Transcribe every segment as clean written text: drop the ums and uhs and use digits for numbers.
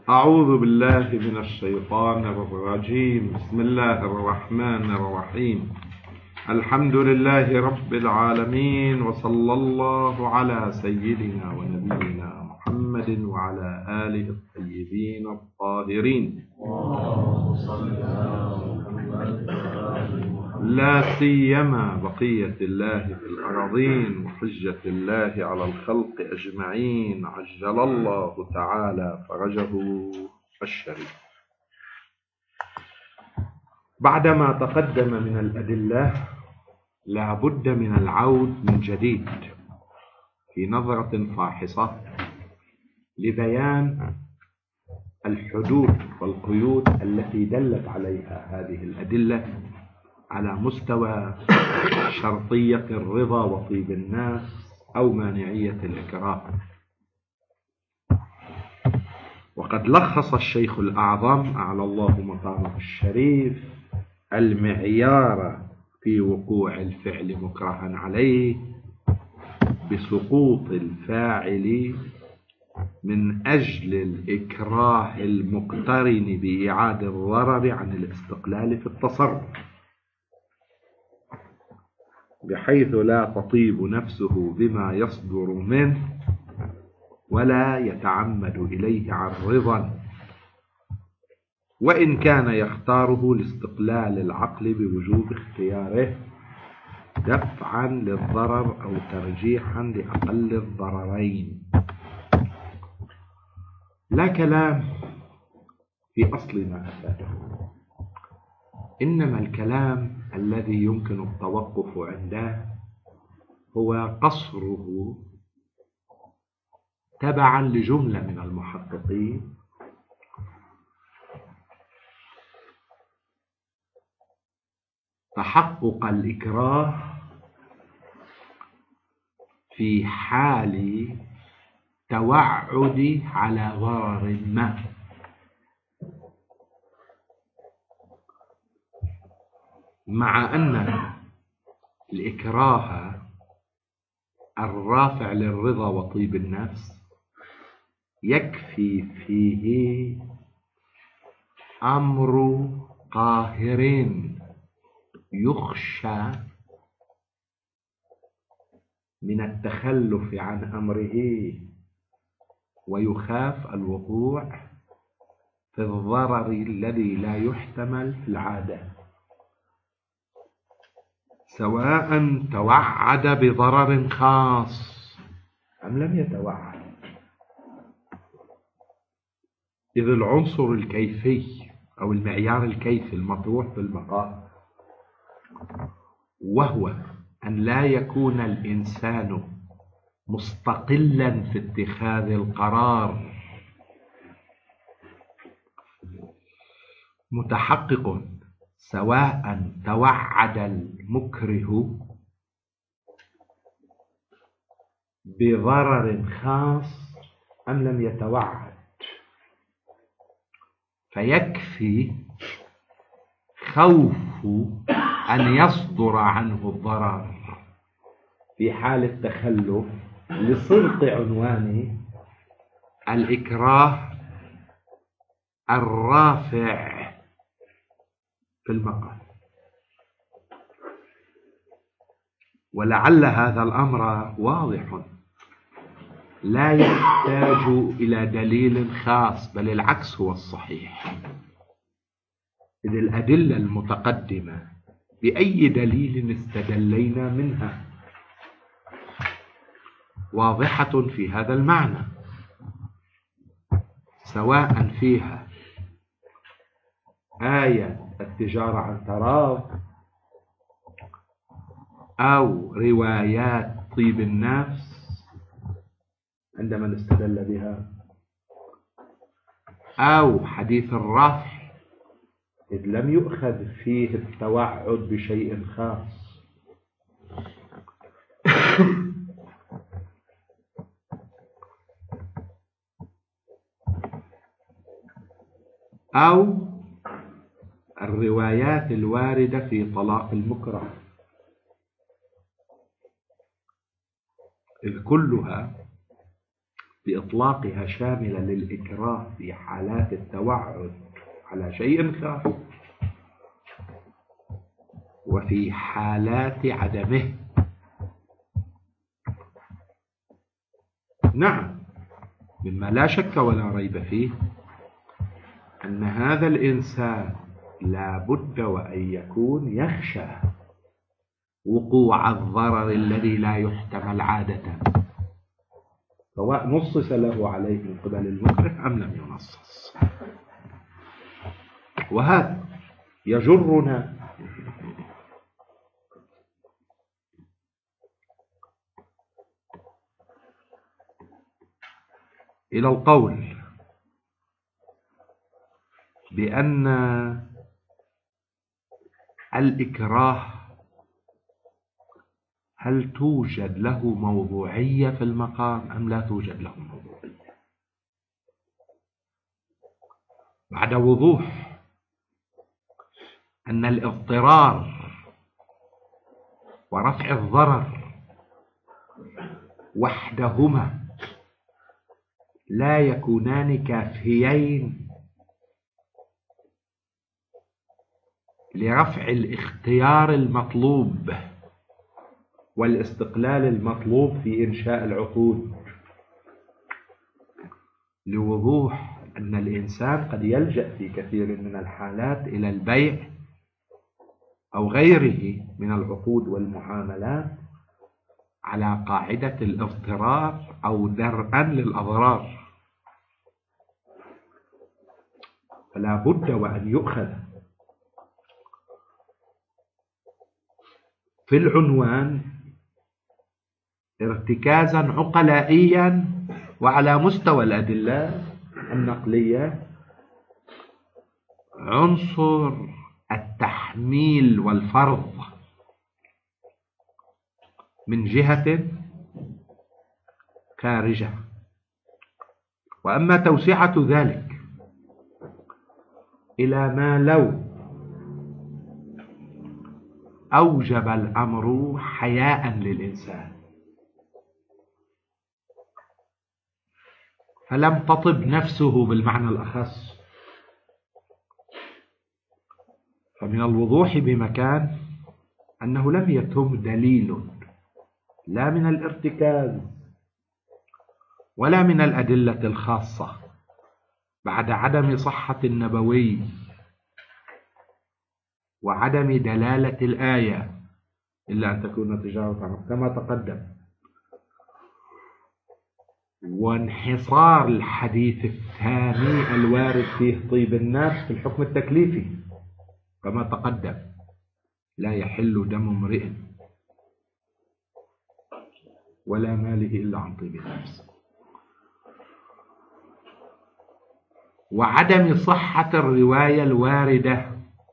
أعوذ بالله من الشيطان الرجيم. بسم الله الرحمن الرحيم. الحمد لله رب العالمين، وصلى الله على سيدنا ونبينا محمد وعلى آله الطيبين الطاهرين، لا سيما بقية الله في الأراضين وحجة الله على الخلق أجمعين، عجل الله تعالى فرجه الشريف. بعدما تقدم من الأدلة، لا بد من العود من جديد في نظرة فاحصة لبيان الحدود والقيود التي دلت عليها هذه الأدلة على مستوى شرطية الرضا وطيب الناس أو مانعية الإكراه. وقد لخص الشيخ الأعظم أعلى الله مقامه الشريف المعيار في وقوع الفعل مكرها عليه بسقوط الفاعل من أجل الإكراه المقترن بإعادة الضرر عن الاستقلال في التصرف، بحيث لا تطيب نفسه بما يصدر منه ولا يتعمد إليه عن رضا، وإن كان يختاره لاستقلال العقل بوجوب اختياره دفعا للضرر أو ترجيحا لأقل الضررين. لا كلام في أصل ما أفاده، إنما الكلام الذي يمكن التوقف عنده هو قصره تبعا لجملة من المحققين تحقق الإكراه في حال توعد على ضرر ما، مع أن الإكراه الرافع للرضا وطيب النفس يكفي فيه أمر قاهر يخشى من التخلف عن أمره ويخاف الوقوع في الضرر الذي لا يحتمل في العادة، سواء توعد بضرر خاص أم لم يتوعد، إذ العنصر الكيفي أو المعيار الكيفي المطروح في المقام وهو أن لا يكون الإنسان مستقلا في اتخاذ القرار متحقق، سواء توعد المكره بضرر خاص أم لم يتوعد، فيكفي خوف أن يصدر عنه الضرر في حال التخلف لصدق عنوان الإكراه الرافع في المقام. ولعل هذا الأمر واضح لا يحتاج إلى دليل خاص، بل العكس هو الصحيح، إذ الأدلة المتقدمة بأي دليل استدلينا منها واضحة في هذا المعنى، سواء فيها آية التجارة عن تراض أو روايات طيب النفس عندما نستدل بها، أو حديث الرفع إذ لم يؤخذ فيه التوعد بشيء خاص، أو الروايات الواردة في طلاق المكره، إذ كلها بإطلاقها شاملة للإكراه في حالات التوعد على شيء خاص وفي حالات عدمه. نعم، مما لا شك ولا ريب فيه أن هذا الإنسان لا بد وأن يكون يخشى وقوع الضرر الذي لا يحتمل عادة، سواء نصص له عليه من قبل المكره أم لم ينصص. وهذا يجرنا إلى القول بأن الإكراه هل توجد له موضوعية في المقام أم لا توجد له موضوعية؟ بعد وضوح أن الاضطرار ورفع الضرر وحدهما لا يكونان كافيين لرفع الاختيار المطلوب والاستقلال المطلوب في إنشاء العقود، لوضوح أن الإنسان قد يلجأ في كثير من الحالات إلى البيع أو غيره من العقود والمعاملات على قاعدة الاضطرار أو درءا للأضرار. فلا بد وأن يؤخذ في العنوان ارتكازا عقلائيا وعلى مستوى الأدلة النقلية عنصر التحميل والفرض من جهة خارجة، وأما توسعة ذلك إلى ما لو أوجب الأمر حياء للإنسان فلم تطب نفسه بالمعنى الأخص، فمن الوضوح بمكان أنه لم يتم دليل لا من الارتكاز ولا من الأدلة الخاصة بعد عدم صحة النبوي وعدم دلالة الآية إلا أن تكون تجارة كما تقدم، وانحصار الحديث الثاني الوارد فيه طيب النفس في الحكم التكليفي كما تقدم: لا يحل دم امرئ ولا ماله إلا عن طيب النفس، وعدم صحة الرواية الواردة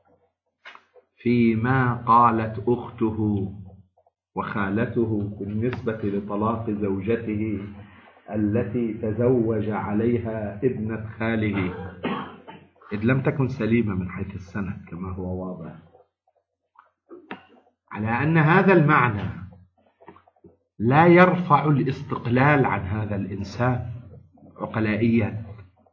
فيما قالت أخته وخالته بالنسبة لطلاق زوجته التي تزوج عليها ابنة خاله، إذ لم تكن سليمة من حيث السند كما هو واضح، على أن هذا المعنى لا يرفع الاستقلال عن هذا الإنسان عقلائيا،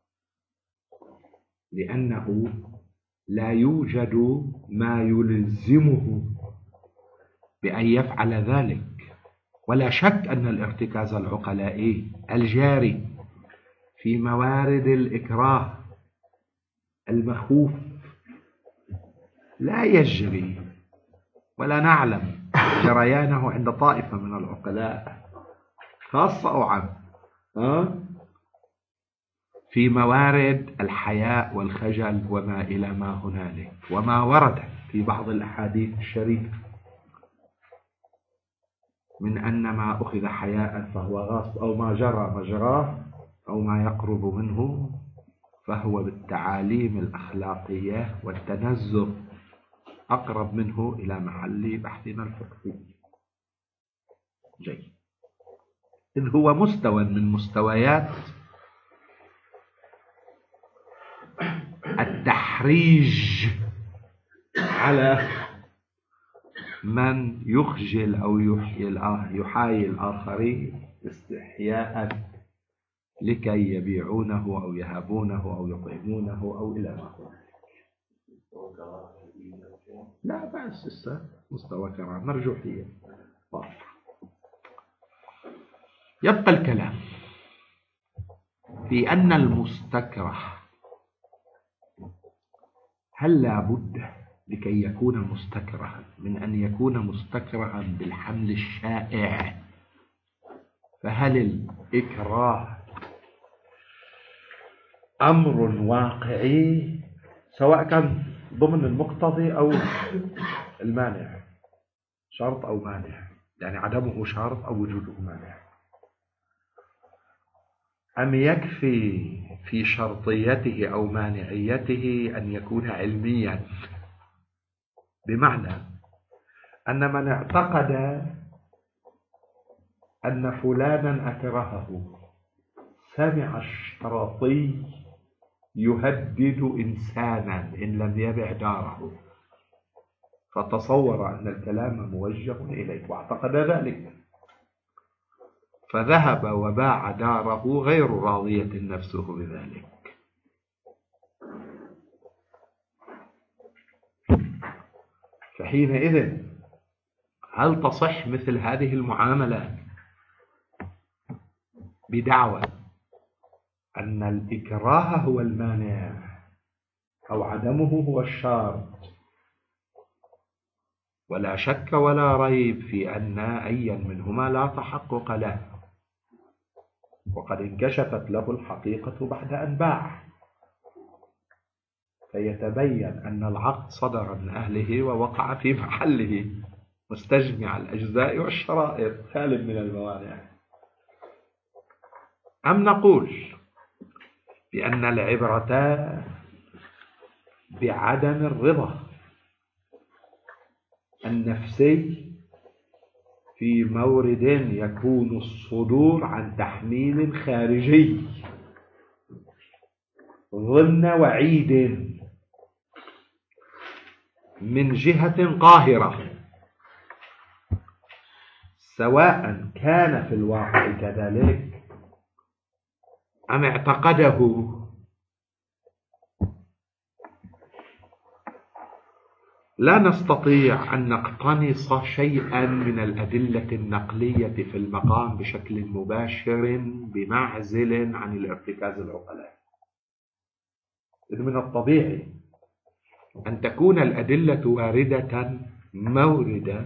لأنه لا يوجد ما يلزمه بأن يفعل ذلك. ولا شك أن الارتكاز العقلائي الجاري في موارد الإكراه المخوف لا يجري ولا نعلم جريانه عند طائفة من العقلاء خاصة أو عامة في موارد الحياء والخجل وما إلى ما هنالك، وما ورد في بعض الأحاديث الشريفة من أن ما أخذ حياء فهو غصب، أو ما جرى مجراه، أو ما يقرب منه فهو بالتعاليم الأخلاقية والتنزه أقرب منه إلى محل بحثنا الفقهي. جيد، إذ هو مستوى من مستويات التحريج على من يخجل أو يحيي الآخرين استحياء لكي يبيعونه أو يهابونه أو يطعمونه أو إلى ما هو. لا بأس لسه مستوى كرامة مرجوحية واضحة. يبقى الكلام في أن المستكره هل لا بد لكي يكون مستكرها من أن يكون مستكرها بالحمل الشائع؟ فهل الإكراه أمر واقعي سواء كان ضمن المقتضي أو المانع، شرط أو مانع، يعني عدمه شرط أو وجوده مانع، أم يكفي في شرطيته أو مانعيته أن يكون علميا؟ بمعنى أن من اعتقد أن فلانا أكرهه سمع الشرطي يهدد إنسانا إن لم يبع داره، فتصور أن الكلام موجه إليه واعتقد ذلك، فذهب وباع داره غير راضية نفسه بذلك، فحينئذ هل تصح مثل هذه المعاملة بدعوى أن الإكراه هو المانع أو عدمه هو الشرط؟ ولا شك ولا ريب في أن أيا منهما لا تحقق له، وقد انكشفت له الحقيقة بعد أن باع، فيتبين أن العقد صدر من أهله ووقع في محله مستجمع الأجزاء والشرائط خال من الموانع. أم نقول بأن العبرة بعدم الرضا النفسي في مورد يكون الصدور عن تحميل خارجي ضمن وعيد من جهة قاهرة، سواء كان في الواقع كذلك أم اعتقده. لا نستطيع أن نقتنص شيئا من الأدلة النقلية في المقام بشكل مباشر بمعزل عن الارتكاز العقلاء، إذ من الطبيعي أن تكون الأدلة واردة مورد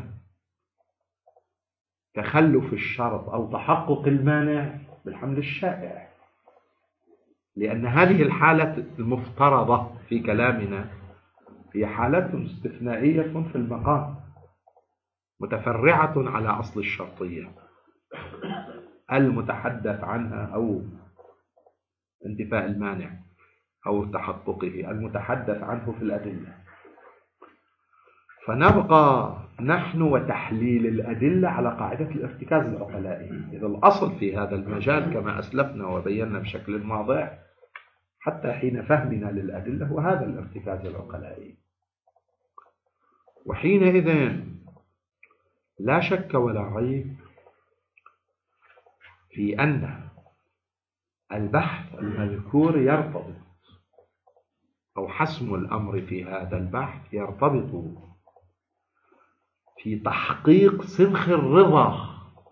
تخلف الشرط أو تحقق المانع بالحمل الشائع، لأن هذه الحالة المفترضة في كلامنا هي حالة استثنائية في المقام متفرعة على أصل الشرطية المتحدث عنها أو انتفاء المانع أو تحققه المتحدث عنه في الأدلة، فنبقى نحن وتحليل الأدلة على قاعدة الارتكاز العقلائي، إذا الأصل في هذا المجال كما أسلفنا وبينا بشكل واضح حتى حين فهمنا للأدلة هو هذا الارتكاز العقلائي. وحينئذ لا شك ولا ريب في أن البحث المذكور يرتبط أو حسم الأمر في هذا البحث يرتبط في تحقيق سنخ الرضا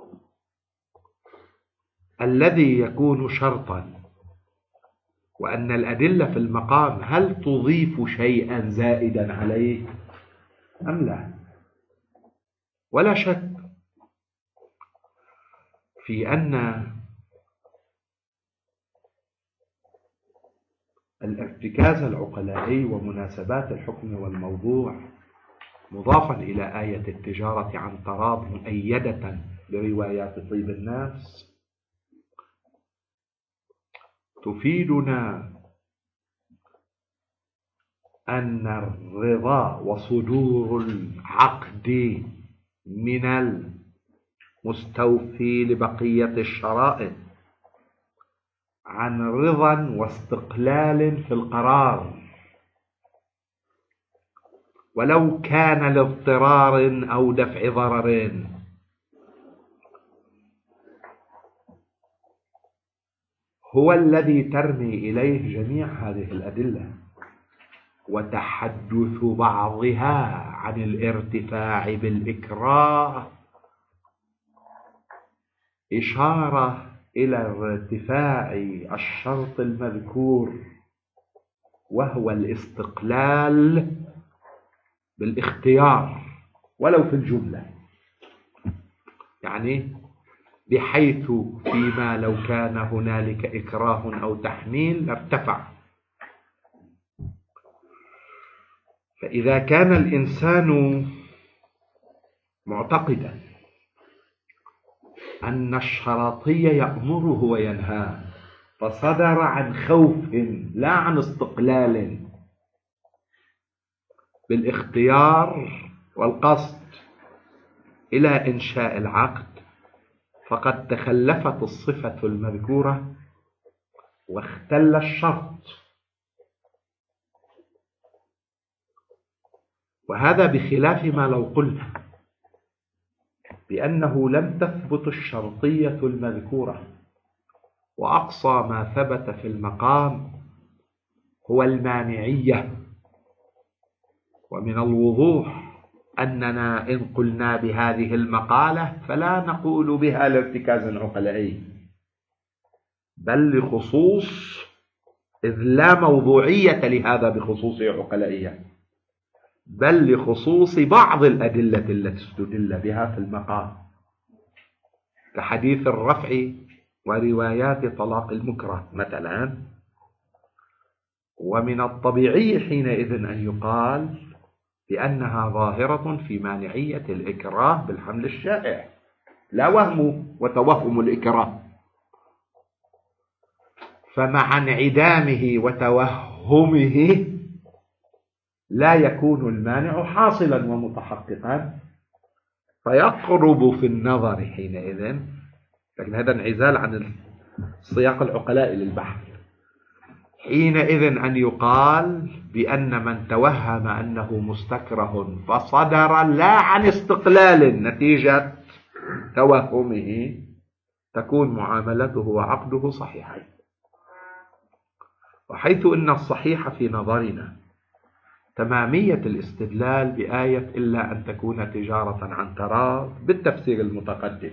الذي يكون شرطا، وأن الأدلة في المقام هل تضيف شيئا زائدا عليه أم لا. ولا شك في أن الارتكاز العقلائي ومناسبات الحكم والموضوع مضافا إلى آية التجارة عن تراض مؤيدة بروايات طيب الناس تفيدنا أن الرضا وصدور العقد من المستوفي لبقية الشرائط عن رضا واستقلال في القرار، ولو كان لاضطرار أو دفع ضرر، هو الذي ترمي إليه جميع هذه الأدلة، وتحدث بعضها عن الارتفاع بالإكراه إشارة إلى ارتفاع الشرط المذكور، وهو الاستقلال بالاختيار ولو في الجملة، يعني بحيث فيما لو كان هنالك إكراه أو تحميل لارتفع. فإذا كان الإنسان معتقدا أن الشرطية يأمره وينهاه، فصدر عن خوف لا عن استقلال بالاختيار والقصد إلى إنشاء العقد، فقد تخلفت الصفة المذكورة واختل الشرط. وهذا بخلاف ما لو قلنا بأنه لم تثبت الشرطية المذكورة، وأقصى ما ثبت في المقام هو المانعية. ومن الوضوح أننا إن قلنا بهذه المقالة فلا نقول بها لارتكاز عقلائي، بل لخصوص، إذ لا موضوعية لهذا بخصوص عقلائية، بل لخصوص بعض الأدلة التي استدل بها في المقام، كحديث الرفع وروايات طلاق المكره مثلا. ومن الطبيعي حينئذ أن يقال بأنها ظاهرة في مانعية الإكراه بالحمل الشائع، لا وهم وتوهم الإكراه. فمع انعدامه وتوهمه لا يكون المانع حاصلا ومتحققا، فيقرب في النظر حينئذ، لكن هذا انعزال عن السياق العقلائي للبحث، حينئذ أن يقال بأن من توهم أنه مستكره فصدر لا عن استقلال نتيجة توهمه، تكون معاملته وعقده صحيحين. وحيث أن الصحيح في نظرنا تمامية الاستدلال بآية إلا أن تكون تجارة عن تراض بالتفسير المتقدم،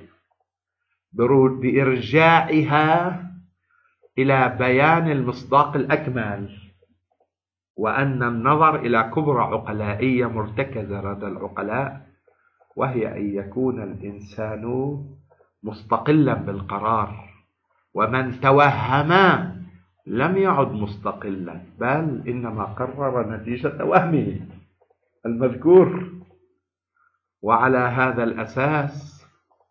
بإرجاعها إلى بيان المصداق الأكمل، وأن النظر إلى كبرى عقلائية مرتكزة لدى العقلاء، وهي أن يكون الإنسان مستقلا بالقرار، ومن توهم لم يعد مستقلا، بل إنما قرر نتيجة وهمه المذكور. وعلى هذا الأساس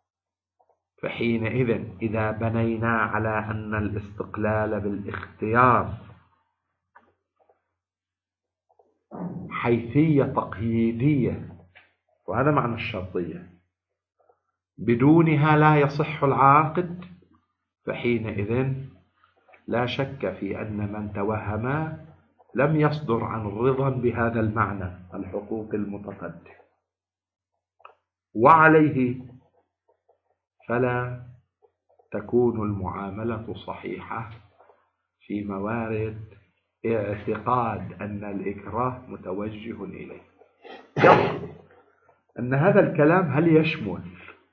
فحينئذ إذا بنينا على أن الاستقلال بالاختيار حيثية تقييدية، وهذا معنى الشرطية، بدونها لا يصح العاقد، فحينئذ لا شك في أن من توهم لم يصدر عن رضا بهذا المعنى الحقوق المتقدم، وعليه فلا تكون المعاملة صحيحة في موارد اعتقاد أن الإكراه متوجه إليه. أن هذا الكلام هل يشمل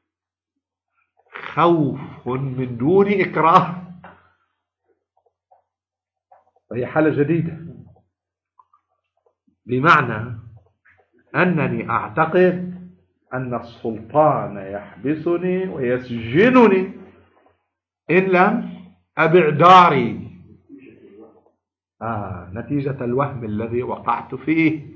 خوف من دون إكراه؟ وهي حالة جديدة، بمعنى أنني أعتقد أن السلطان يحبسني ويسجنني إن لم أبع داري، نتيجة الوهم الذي وقعت فيه.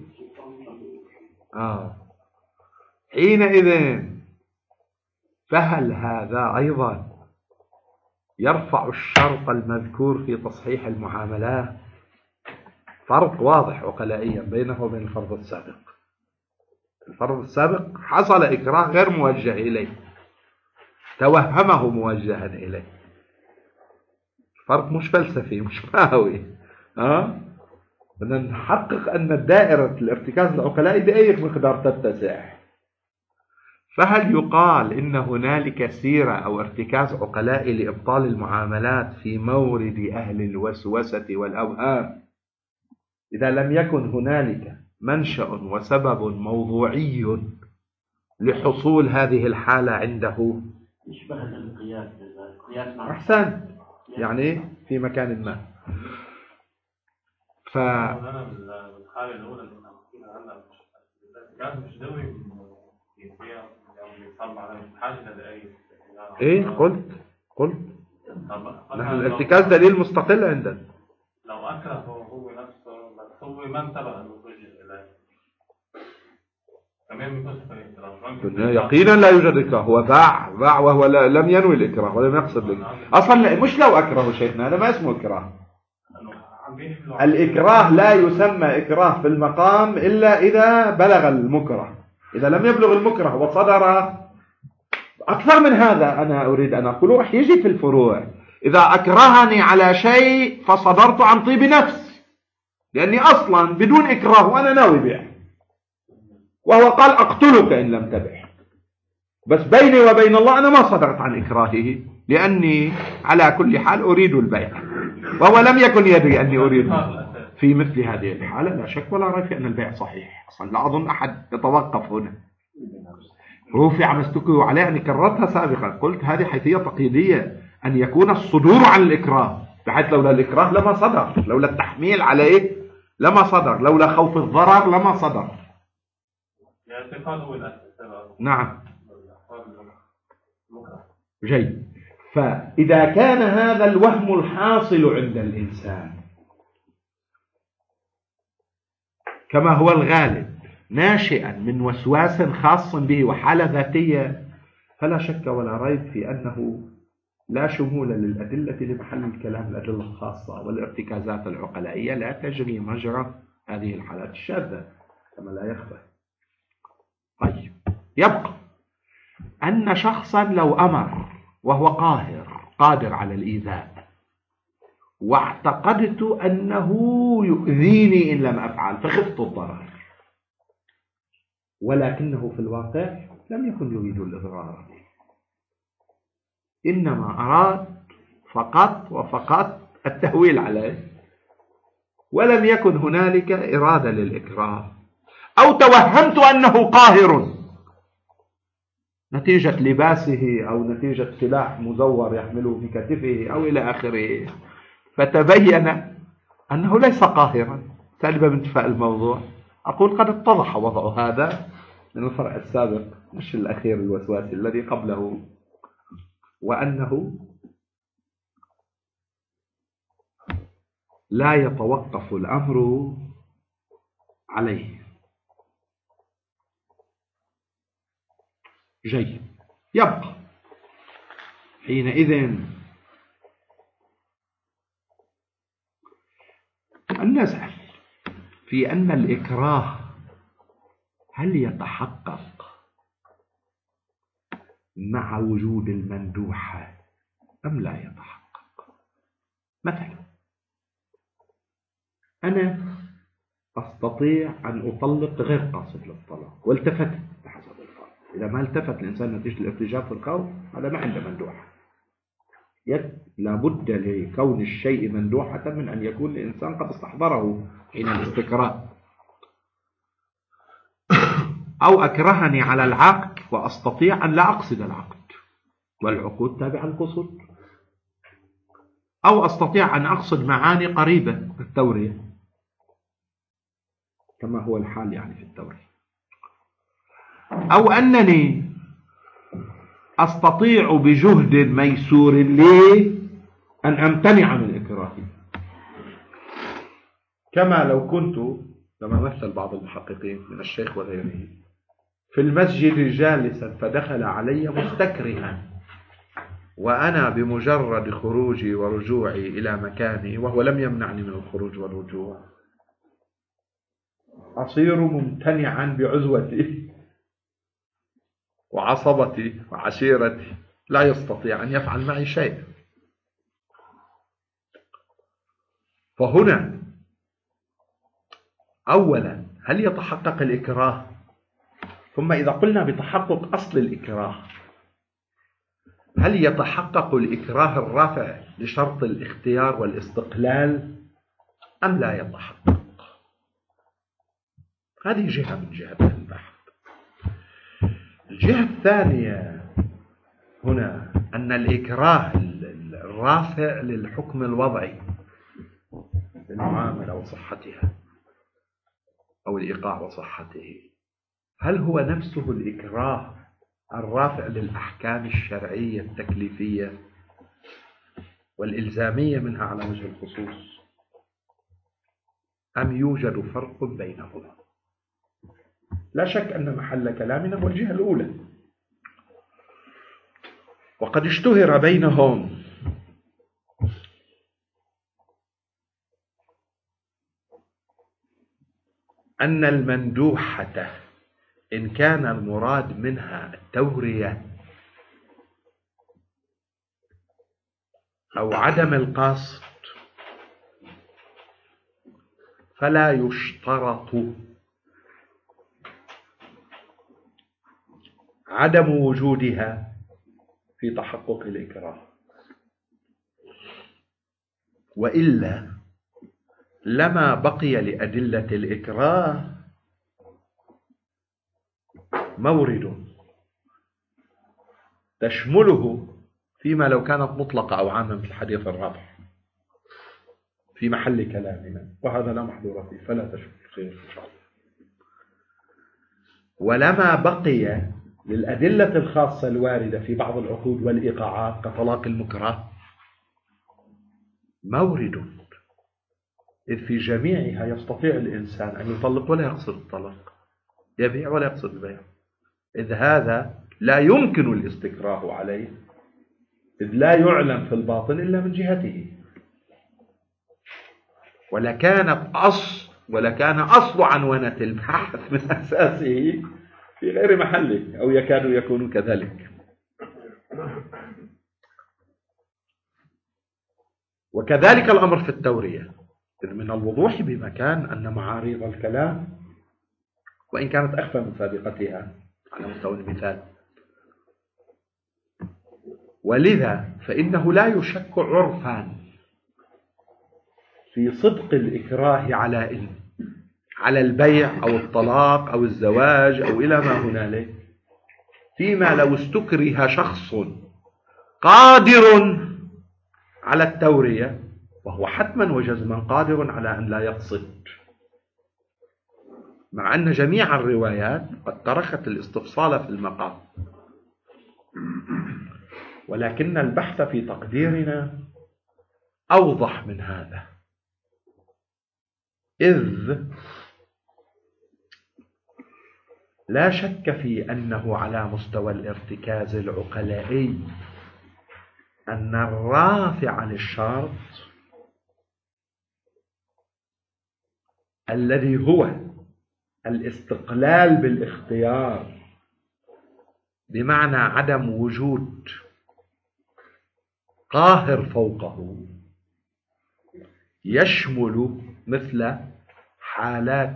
حينئذ فهل هذا أيضا يرفع الشرط المذكور في تصحيح المعاملات؟ فرق واضح عقلائيا بينه وبين الفرض السابق. الفرض السابق حصل إكراه غير موجه إليه، توهمه موجها إليه. فرق مش فلسفي، مش ماوي. بدنا نحقق أن دائرة الارتكاز العقلائي بأي مقدار تتسع. فهل يقال إن هنالك سيرة أو ارتكاز عقلاء لإبطال المعاملات في مورد أهل الوسوسة والأوهام إذا لم يكن هنالك منشأ وسبب موضوعي لحصول هذه الحالة عنده؟ يشبه القياس. أحسن، يعني في مكان ما. الحالة الأولى اللي هلا مش دوري ايه قلت نحن الارتكاز دليل مستقل عندنا. لو أكره هو نفسه بس هو ما انتبه انه وجه اليه كمان بيكون يقينا لا يوجد إكراه، هو باع وهو لم ينوي الإكراه ولم يقصد الإكراه أصلا. مش لو أكره شيخنا، هذا ما اسمه إكراه. الإكراه لا يسمى إكراه في المقام إلا إذا بلغ المكره. إذا لم يبلغ المكره وصدر أكثر من هذا، أنا أريد أن أقول رح يجي في الفروع. إذا أكرهني على شيء فصدرت عن طيب نفس، لأني أصلا بدون إكراه وأنا ناوي بيع، وهو قال أقتلك إن لم تبع، بس بيني وبين الله أنا ما صدرت عن إكراهه، لأني على كل حال أريد البيع وهو لم يكن يدري أني أريد. في مثل هذه الحالة لا شك ولا ريب أن البيع صحيح. أصلا لا أظن أحد يتوقف هنا. رفع ما استكرهوا عليه، أني كررتها سابقا، قلت هذه حيثية تقييدية، أن يكون الصدور عن الإكراه، بحيث لولا الإكراه لما صدر، لولا التحميل عليه لما صدر، لولا خوف الضرر لما صدر. نعم جيد. فإذا كان هذا الوهم الحاصل عند الإنسان كما هو الغالب ناشئا من وسواس خاص به وحالة ذاتية، فلا شك ولا ريب في أنه لا شمول للأدلة لمحل الكلام. الأدلة الخاصة والارتكازات العقلائية لا تجري مجرى هذه الحالات الشاذة كما لا يخفى. طيب، يبقى أن شخصا لو أمر وهو قادر على الإيذاء، واعتقدت أنه يؤذيني إن لم أفعل فخفت الضرر، ولكنه في الواقع لم يكن يريد الإضرار، إنما أراد فقط التهويل عليه، ولم يكن هنالك إرادة للإكراه، أو توهمت أنه قاهر نتيجة لباسه أو نتيجة سلاح مزور يحمله في كتفه أو إلى آخره، فتبين أنه ليس قاهرا سالبا من انتفاء الموضوع. أقول قد اتضح وضع هذا من الفرع السابق مش الأخير الوسواسي الذي قبله، وأنه لا يتوقف الأمر عليه. جيد. يبقى حينئذ أن نسأل في أن الإكراه هل يتحقق مع وجود المندوحة أم لا يتحقق؟ مثلا أنا أستطيع أن أطلق غير قاصد للطلاق والتفت بحسب الفرض. إذا ما التفت الإنسان نتيجة الارتجاف في القول هذا ما عنده مندوحة. لابد لكون الشيء مندوحة من أن يكون الإنسان قد استحضره حين الاستكراه. أو أكرهني على العقد وأستطيع أن لا أقصد العقد والعقود تابعة القصد، أو أستطيع أن أقصد معاني قريبة التورية كما هو الحال يعني في التورية، أو أنني أستطيع بجهد ميسور لي أن أمتنع من الإكراه، كما لو كنت كما مثل بعض المحققين من الشيخ وغيره في المسجد جالسا فدخل علي مستكرها، وأنا بمجرد خروجي ورجوعي إلى مكاني وهو لم يمنعني من الخروج والرجوع أصير ممتنعا بعزوتي وعصبتي وعشيرتي، لا يستطيع أن يفعل معي شيء. فهنا أولا هل يتحقق الإكراه ثم إذا قلنا بتحقق أصل الإكراه، هل يتحقق الإكراه الرافع لشرط الاختيار والاستقلال أم لا يتحقق؟ هذه جهة من جهات البحث. الجهة الثانية هنا أن الإكراه الرافع للحكم الوضعي للمعاملة وصحتها أو الإيقاع وصحته، هل هو نفسه الإكراه الرافع للأحكام الشرعية التكليفية والإلزامية منها على وجه الخصوص، أم يوجد فرق بينهما؟ لا شك أن محل كلامنا هو الجهة الأولى، وقد اشتهر بينهم أن المندوحة إن كان المراد منها التورية أو عدم القصد فلا يشترط عدم وجودها في تحقق الإكراه، وإلا لما بقي لأدلة الإكراه مورد تشمله فيما لو كانت مطلقة أو عامة في الحديث الرابع في محل كلامنا، وهذا لا محظور فيه فلا تشمل خير إن شاء الله. ولما بقي للأدلة الخاصة الواردة في بعض العقود والإيقاعات كطلاق المكره مورد، إذ في جميعها يستطيع الإنسان أن يطلق ولا يقصد الطلاق، يبيع ولا يقصد البيع، إذ هذا لا يمكن الاستكراه عليه، إذ لا يعلم في الباطن إلا من جهته، ولكان أصل عنوانة البحث من أساسه في غير محله أو يكاد يكون كذلك. وكذلك الأمر في التورية، إذ من الوضوح بمكان أن معاريض الكلام وإن كانت أخفى من سابقتها على مستوى المثال، ولذا فإنه لا يشك عرفا في صدق الإكراه على البيع أو الطلاق أو الزواج أو إلى ما هنالك، فيما لو استكره شخص قادر على التورية وهو حتما وجزما قادر على أن لا يقصد، مع أن جميع الروايات قد تركت الاستفصال في المقام، ولكن البحث في تقديرنا أوضح من هذا، إذ لا شك في أنه على مستوى الارتكاز العقلائي أن الرافع للشرط الذي هو الاستقلال بالاختيار بمعنى عدم وجود قاهر فوقه يشمل مثل حالات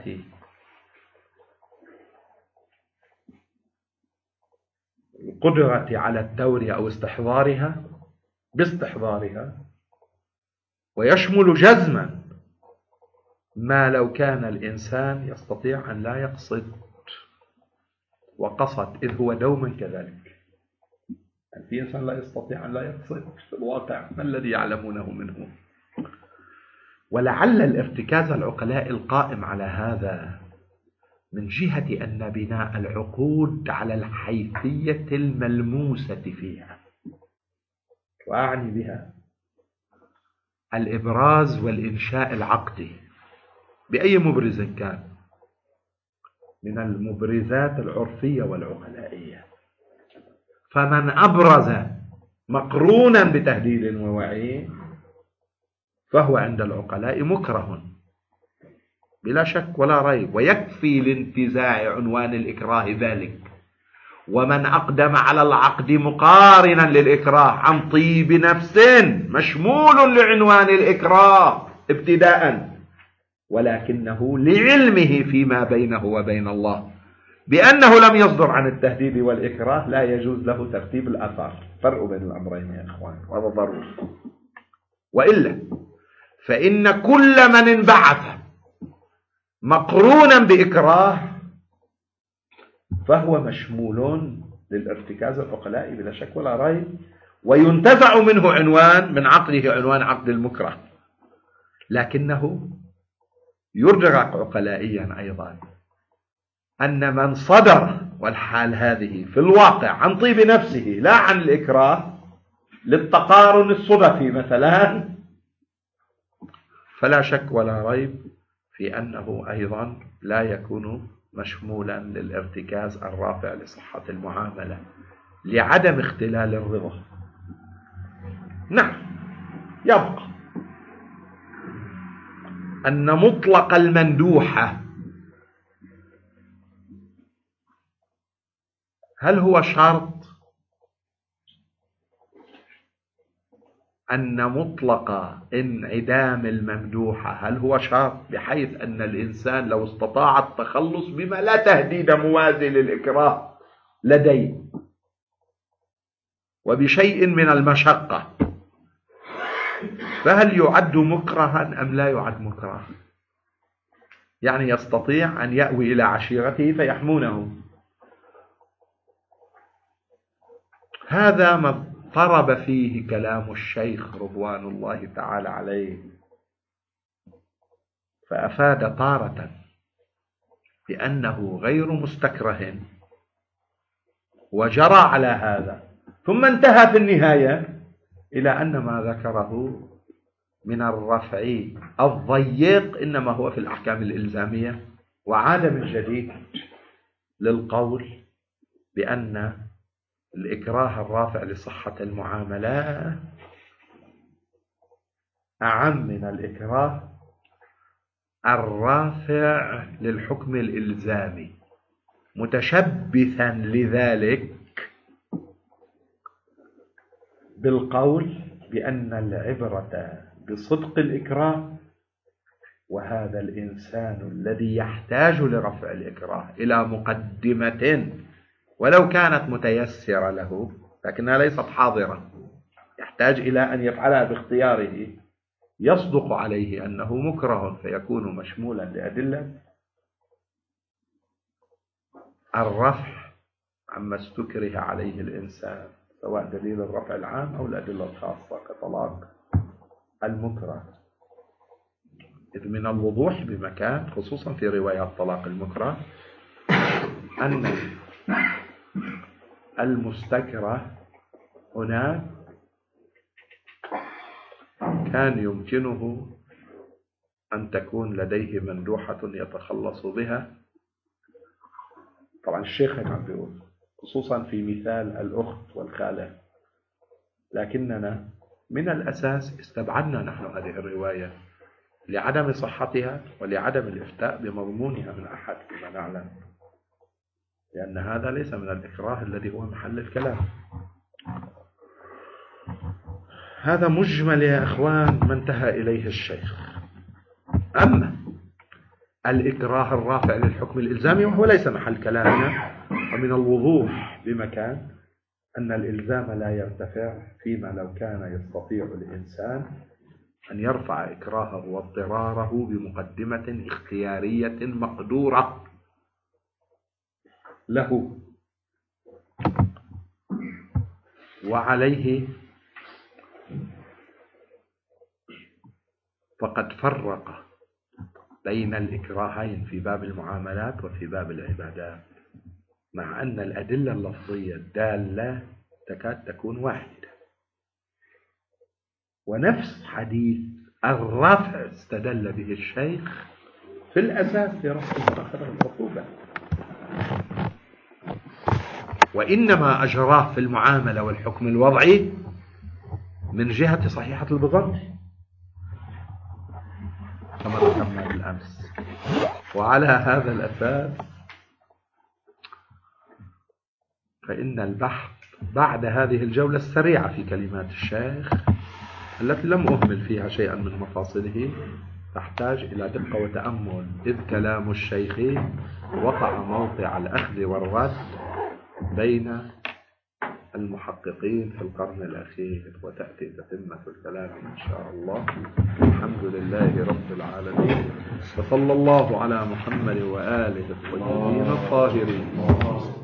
القدرة على التورية أو باستحضارها، ويشمل جزما ما لو كان الإنسان يستطيع أن لا يقصد وقصد، إذ هو دوما كذلك، يعني في إنسان لا يستطيع أن لا يقصد في الواقع، ما الذي يعلمونه منه؟ ولعل الارتكاز العقلاء القائم على هذا من جهة أن بناء العقود على الحيثية الملموسة فيها، وأعني بها الإبراز والإنشاء العقدي بأي مبرز كان من المبرزات العرفية والعقلائية، فمن أبرز مقرونا بتهديد ووعيد فهو عند العقلاء مكره بلا شك ولا ريب، ويكفي لانتزاع عنوان الإكراه ذلك. ومن أقدم على العقد مقارنا للإكراه عن طيب نفس مشمول لعنوان الإكراه ابتداء، ولكنه لعلمه فيما بينه وبين الله بأنه لم يصدر عن التهديد والإكراه لا يجوز له ترتيب الآثار. فرق بين الأمرين يا إخوان، وهذا ضروري. وإلا فإن كل من انبعث مقرونا بإكراه فهو مشمول للارتكاز العقلائي بلا شك ولا ريب، وينتزع منه عنوان من عقله، عنوان عقد المكره، لكنه يرجع عقلائيا أيضا أن من صدر، والحال هذه في الواقع عن طيب نفسه لا عن الإكراه للتقارن الصدفي مثلا، فلا شك ولا ريب في أنه أيضا لا يكون مشمولا للارتكاز الرافع لصحة المعاملة لعدم اختلال الرضا. نعم، يبقى أن مطلق المندوحة هل هو شرط؟ أن مطلق انعدام الممدوحة هل هو شرط بحيث أن الإنسان لو استطاع التخلص بما لا تهديد موازي للإكراه لديه وبشيء من المشقة، فهل يعد مكرها أم لا يعد مكرها؟ يعني يستطيع أن يأوي إلى عشيرته فيحمونه. هذا ما اضطرب فيه كلام الشيخ رضوان الله تعالى عليه، فأفاد تارة بأنه غير مستكره وجرى على هذا، ثم انتهى في النهاية إلى أن ما ذكره من الرفع الضيق إنما هو في الأحكام الإلزامية، وعاد من جديد للقول بأن الإكراه الرافع لصحة المعاملات أعم من الإكراه الرافع للحكم الإلزامي، متشبثا لذلك بالقول بأن العبرة بصدق الإكراه، وهذا الإنسان الذي يحتاج لرفع الإكراه إلى مقدمة ولو كانت متيسرة له لكنها ليست حاضرة، يحتاج إلى أن يفعلها باختياره، يصدق عليه أنه مكره فيكون مشمولا لأدلة الرفع عما استكره عليه الإنسان، سواء دليل الرفع العام أو الأدلة الخاصة كطلاق المكره. إذ من الوضوح بمكان خصوصا في روايات طلاق المكره أن المستكره هنا كان يمكنه أن تكون لديه مندوحة يتخلص بها. طبعا الشيخ عم بيقول خصوصا في مثال الأخت والخالة، لكننا من الأساس استبعدنا نحن هذه الرواية لعدم صحتها ولعدم الإفتاء بمضمونها من أحد كما نعلم، لأن هذا ليس من الإكراه الذي هو محل الكلام. هذا مجمل يا أخوان ما انتهى إليه الشيخ. أما الإكراه الرافع للحكم الإلزامي وهو ليس محل كلامنا، ومن الوضوح بمكان أن الإلزام لا يرتفع فيما لو كان يستطيع الإنسان أن يرفع إكراهه واضطراره بمقدمة اختيارية مقدورة له، وعليه فقد فرق بين الإكراهين في باب المعاملات وفي باب العبادات، مع أن الأدلة اللفظية الدالة تكاد تكون واحدة، ونفس حديث الرفع استدل به الشيخ في الأساس في رفع مؤخرة العقوبة، وإنما أجراه في المعاملة والحكم الوضعي من جهة صحيحة البظن كما ذكرنا بالأمس. وعلى هذا الأساس فإن البحث بعد هذه الجولة السريعة في كلمات الشيخ التي لم أهمل فيها شيئا من مفاصله تحتاج إلى دقة وتأمل، إذ كلام الشيخين وقع موقع الأخذ والرد بين المحققين في القرن الأخير، وتأتي تتمة الكلام إن شاء الله. الحمد لله رب العالمين، وصلى الله على محمد وآله الطيبين الطاهرين.